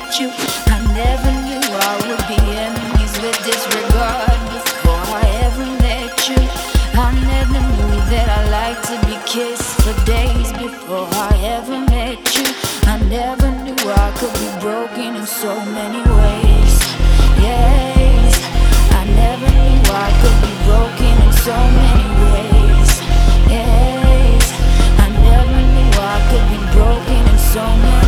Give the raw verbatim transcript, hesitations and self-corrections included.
met you. I never knew I would be enemies with disregard before I ever met you. I never knew that I like to be kissed for days before I ever met you. I never knew I could be broken in so many ways. Yes, I never knew I could be broken in so many ways. Yes, I never knew I could be broken in so many ways.